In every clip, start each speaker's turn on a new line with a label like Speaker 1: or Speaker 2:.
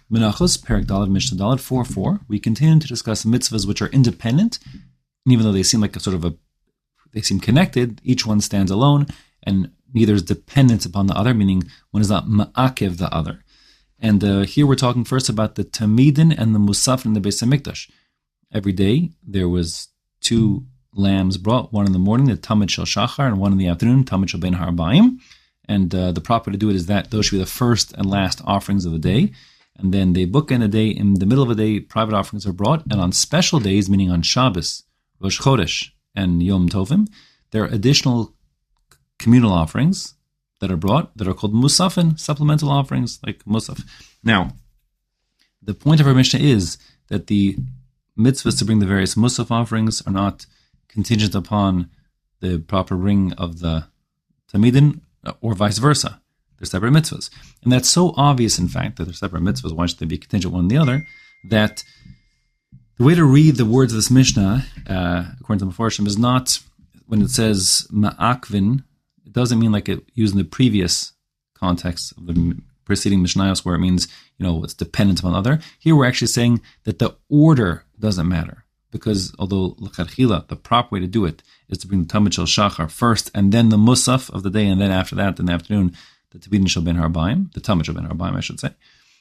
Speaker 1: Menachos, Perek Daled, Mishnah Daled, 4:4. We continue to discuss mitzvahs which are independent, and even though they seem like they seem connected, each one stands alone, and neither is dependent upon the other, meaning one is not ma'akev the other. And here we're talking first about the Tamidin and the Musaf in the Beis HaMikdash. Every day there was 2 lambs brought, one in the morning, the Tamid Shel Shachar, and one in the afternoon, Tamid Shel Ben Harbaim. And the proper to do it is that those should be the first and last offerings of the day. And then they bookend a day. In the middle of a day, private offerings are brought. And on special days, meaning on Shabbos, Rosh Chodesh, and Yom Tovim, there are additional communal offerings that are brought that are called Musafin, supplemental offerings like Musaf. Now, the point of our Mishnah is that the mitzvahs to bring the various Musaf offerings are not contingent upon the proper ring of the Tamidin or vice versa. They're separate mitzvahs. And that's so obvious, in fact, that they're separate mitzvahs, why should they be contingent one on the other, that the way to read the words of this Mishnah, according to the Mefarshim, is not, when it says ma'akvin, it doesn't mean like it used in the previous context of the preceding Mishnayos, where it means, it's dependent upon the other. Here we're actually saying that the order doesn't matter. Because although l'chadchila, the proper way to do it is to bring the Tamid Shel Shachar first, and then the Musaf of the day, and then after that, in the afternoon, the Tamid Shel Ben Harbaim, the Tamid Shel Ben Harbaim, I should say.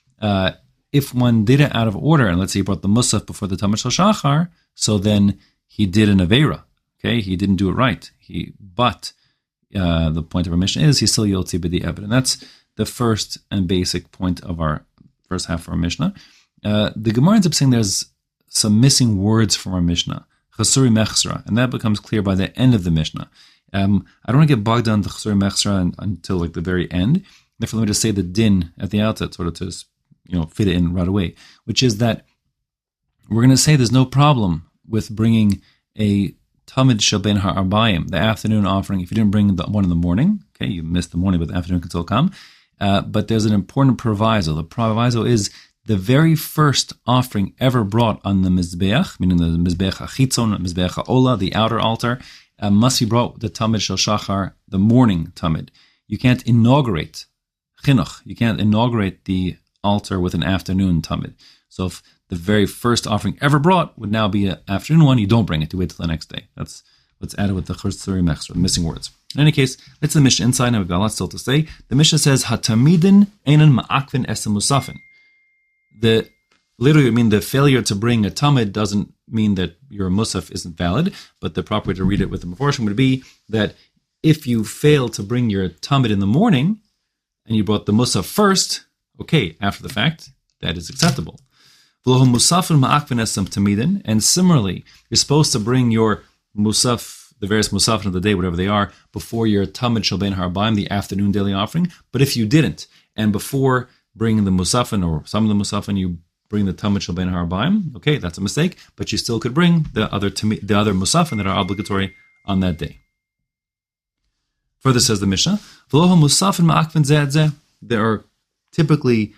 Speaker 1: If one did it out of order, and let's say he brought the Musaf before the Tamid Shel Shachar, so then he did an Aveira. Okay, he didn't do it right. But the point of our mission is he's still Yotzi B'di Ebed, and that's the first and basic point of our first half of our Mishnah. The Gemara ends up saying there's some missing words from our Mishnah, Chasuri Mechsra, and that becomes clear by the end of the Mishnah. I don't want to get bogged down to Chasuri Mechsra until like the very end. Therefore, let me just say the din at the outset, sort of to fit it in right away, which is that we're going to say there's no problem with bringing a Tamid Shel Ben Harbaim, the afternoon offering, if you didn't bring the one in the morning. Okay, you missed the morning, but the afternoon can still come. But there's an important proviso. The proviso is the very first offering ever brought on the Mizbeach, meaning the Mizbeach HaChitzon, Mizbeach HaOla, the outer altar, must be brought the Tamid Shel Shachar, the morning Tamid. You can't inaugurate Chinuch. You can't inaugurate the altar with an afternoon Tamid. So if the very first offering ever brought would now be an afternoon one, you don't bring it. You wait till the next day. That's what's added with the Chasuri Mechsra, the missing words. In any case, let's the Mishnah inside. Now we've got a lot still to say. The Mishnah says, Hatamidin einan ma'akvin esem musafin. Literally, the failure to bring a tamid doesn't mean that your musaf isn't valid, but the proper way to read it with the Mefarshim would be that if you fail to bring your tamid in the morning and you brought the musaf first, okay, after the fact, that is acceptable. And similarly, you're supposed to bring your musaf, the various musafin of the day, whatever they are, before your tamid shel ben harbaim, the afternoon daily offering. But if you didn't, and before bringing the musafin or some of the musafin, you bring the tamid shel ben harbaim, okay, that's a mistake, but you still could bring the other musafin that are obligatory on that day. Further says the Mishnah, there are typically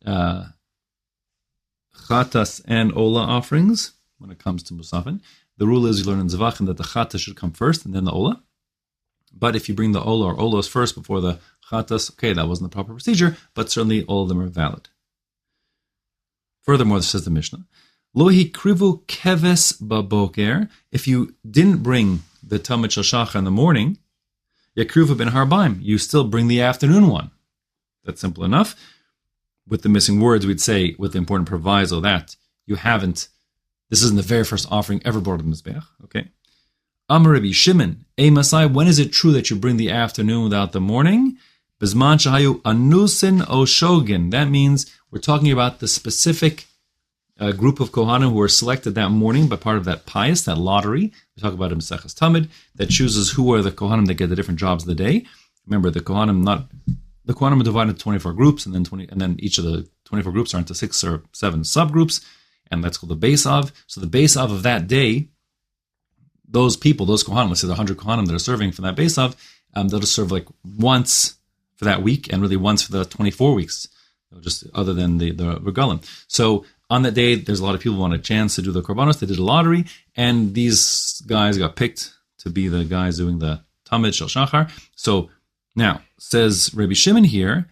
Speaker 1: chatas and ola offerings when it comes to musafin. The rule is you learn in Zavachim that the chatas should come first and then the ola. But if you bring the ola or olos first before the chatas, okay, that wasn't the proper procedure, but certainly all of them are valid. Furthermore, says the Mishnah, Lo hikrivu keves baboker. If you didn't bring the Tamid Shel Shachar in the morning, yakrivu ben harbaim, you still bring the afternoon one. That's simple enough. With the missing words, we'd say with the important proviso that you haven't, this isn't the very first offering ever brought to the Mizbeach, okay? Amar Rabbi Shimon, Masai, when is it true that you bring the afternoon without the morning? Bizman shahayu anusin o shogin. That means we're talking about the specific group of Kohanim who are selected that morning by part of that pious, that lottery. We talk about Maseches Tamid, that chooses who are the Kohanim that get the different jobs of the day. Remember, the Kohanim are divided into 24 groups, and then each of the 24 groups are into 6 or 7 subgroups, and that's called the Beis Av. So the Beis Av of that day, those people, those Kohanim, let's say the 100 Kohanim that are serving for that Beis Av, they'll just serve like once for that week, and really once for the 24 weeks, just other than the regalim. So on that day, there's a lot of people who want a chance to do the korbanos. They did a lottery, and these guys got picked to be the guys doing the Tamid Shel Shachar. So now, says Rabbi Shimon here,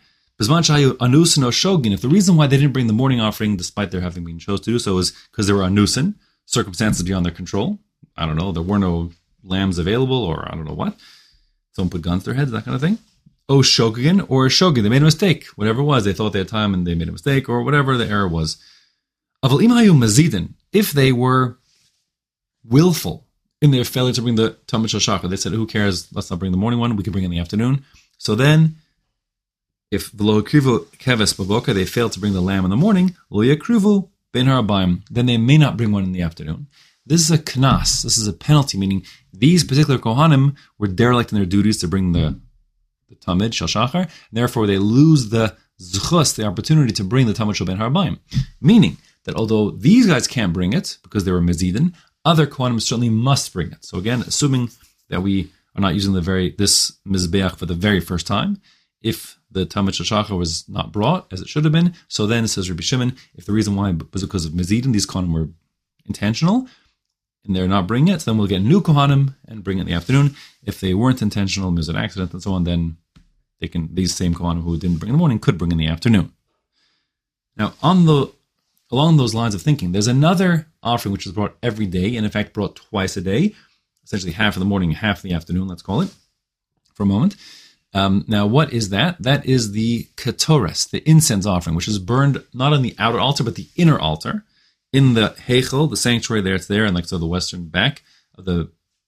Speaker 1: Bisman shayu anusin or shogin. If the reason why they didn't bring the morning offering, despite their having been chosen to do so, is because they were anusin, circumstances beyond their control. I don't know, there were no lambs available, or I don't know what. Someone put guns to their heads, that kind of thing. O shogin or shogin, they made a mistake. Whatever it was, they thought they had time and they made a mistake, or whatever the error was. Aval imayu mazidin, if they were willful in their failure to bring the Tamid Shel Shachar, they said, who cares, let's not bring the morning one, we can bring it in the afternoon. So then, if v'lo yakrivu keves b'boker, they failed to bring the lamb in the morning, lo yakrivu ben harabayim, then they may not bring one in the afternoon. This is a knas, this is a penalty, meaning these particular kohanim were derelict in their duties to bring the Tamid Shel Shachar, and therefore they lose the zchus, the opportunity to bring the Tamid Shel Ben Harabayim. Meaning that although these guys can't bring it because they were mezidin, other kohanim certainly must bring it. So again, assuming that we are not using this mizbeach for the very first time, if the Tamid Shel Shachar was not brought as it should have been, so then says Rabbi Shimon, if the reason why was because of mezidin, these kohanim were intentional, and they're not bringing it, so then we'll get new kohanim and bring it in the afternoon. If they weren't intentional, there's an accident and so on, then these same kohanim who didn't bring in the morning could bring in the afternoon. Now, along those lines of thinking, there's another offering which is brought every day, and in fact brought twice a day, essentially half in the morning, half in the afternoon, let's call it, for a moment. Now, what is that? That is the ketores, the incense offering, which is burned not on the outer altar, but the inner altar, in the heichel, the sanctuary there. It's there, and the western back of the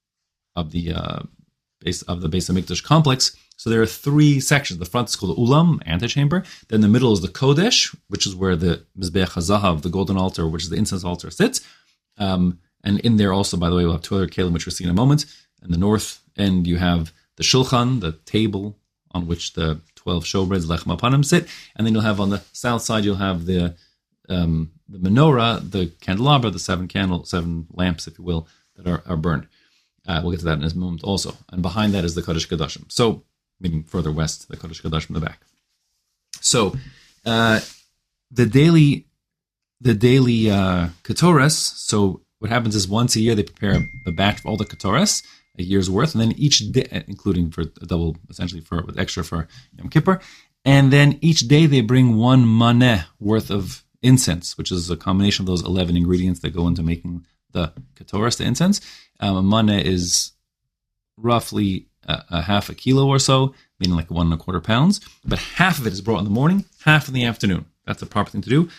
Speaker 1: base of the Beis Hamikdash complex. So there are three sections. The front is called the ulam, antechamber. Then the middle is the kodesh, which is where the mizbeach hazahav, the golden altar, which is the incense altar, sits. And in there also, by the way, we'll have two other kelim, which we'll see in a moment. In the north end, you have the shulchan, the table on which the 12 showbreads, lechem apanim, sit. And then you'll have on the south side, you'll have the menorah, the candelabra, the seven lamps, if you will, that are burned. We'll get to that in a moment also. And behind that is the Kodesh Kodashim. So, maybe further west, the Kodesh Kodashim in the back. So, the daily ketores, so what happens is once a year they prepare a batch of all the ketores, a year's worth, and then each day, including for a double, essentially with extra for Yom Kippur, and then each day they bring one maneh worth of incense, which is a combination of those 11 ingredients that go into making the ketores, the incense. A maneh is roughly a half a kilo or so, meaning like 1.25 pounds, but half of it is brought in the morning, half in the afternoon. That's the proper thing to do.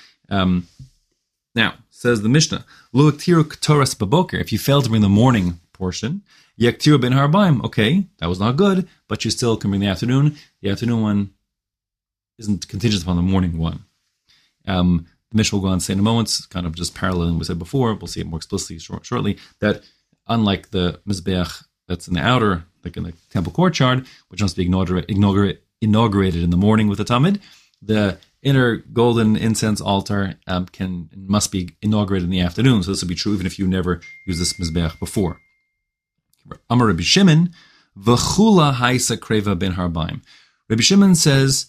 Speaker 1: Now, says the Mishnah, Lo yaktiru ketores baboker, if you fail to bring the morning portion, yaktiru ben harabayim, okay, that was not good, but you still can bring the afternoon. The afternoon one isn't contingent upon the morning one. The Mishnah will go on to say in a moment, kind of just paralleling what we said before, we'll see it more explicitly shortly, that unlike the mizbeach that's in the outer, like in the temple courtyard, which must be inaugurated in the morning with the tamid, the inner golden incense altar must be inaugurated in the afternoon. So this will be true even if you never used this mizbeach before. Amar Rabbi Shimon, v'chula haisa kreva ben harbaim. Rabbi Shimon says,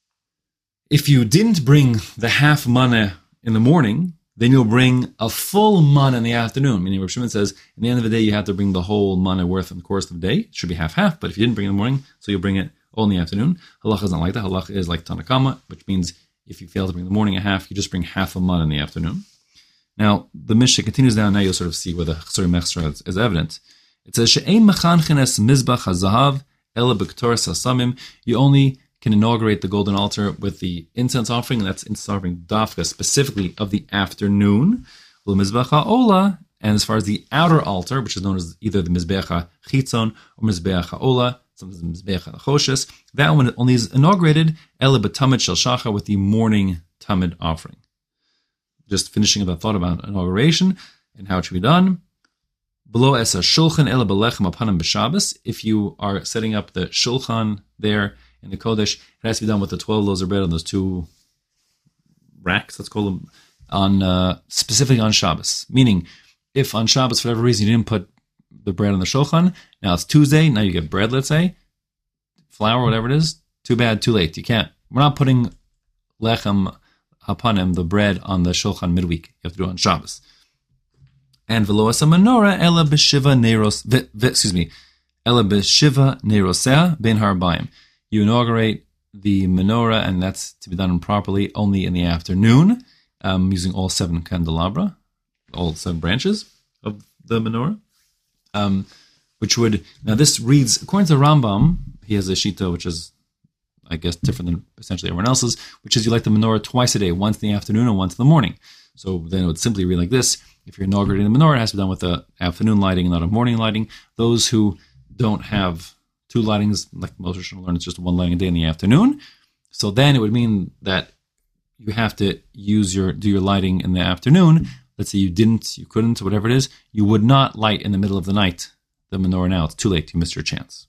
Speaker 1: if you didn't bring the half maneh in the morning, then you'll bring a full maneh in the afternoon. Meaning Rabbi Shimon says, at the end of the day, you have to bring the whole maneh worth in the course of the day. It should be half-half, but if you didn't bring it in the morning, so you'll bring it all in the afternoon. Halacha is not like that. Halacha is like Tanakama, which means if you fail to bring the morning a half, you just bring half a maneh in the afternoon. Now, the Mishnah continues down. Now you'll sort of see where the Chasuri Mechsra is evident. It says, She'ein mechanchenes mizbach hazahav ela b'ketoras hasamim. You only can inaugurate the golden altar with the incense offering, and that's incense offering dafka, specifically of the afternoon. Mizbach ha'ola, and as far as the outer altar, which is known as either the Mizbech ha'chitzon or Mizbech ha'ola, sometimes Mizbech ha'choshes, that one only is inaugurated ela b'tamid shel shachar, with the morning tamid offering. Just finishing the thought about inauguration and how it should be done. Below esa shulchan ela b'lechem apanim b'Shabbos. If you are setting up the shulchan there in the Kodesh, it has to be done with the 12 loaves of bread on those two racks, let's call them, on specifically on Shabbos. Meaning, if on Shabbos, for whatever reason, you didn't put the bread on the shulchan, now it's Tuesday, now you get bread, let's say, flour, whatever it is, too bad, too late. You can't. We're not putting lechem hapanim, the bread, on the shulchan midweek. You have to do it on Shabbos. And v'lo asa menorah ela b'shiva neiros, ela b'shiva neirosea ben harbayim. You inaugurate the menorah, and that's to be done properly only in the afternoon, using all 7 candelabra, all 7 branches of the menorah. Now this reads, according to Rambam, he has a shita which is, I guess, different than essentially everyone else's, which is you light the menorah twice a day, once in the afternoon and once in the morning. So then it would simply read like this: if you're inaugurating the menorah, it has to be done with the afternoon lighting and not a morning lighting. Those who don't have 2 lightings, like most traditional learn, it's just 1 lighting a day in the afternoon. So then it would mean that you have to do your lighting in the afternoon. Let's say you couldn't, whatever it is, you would not light in the middle of the night the menorah now. It's too late. You missed your chance.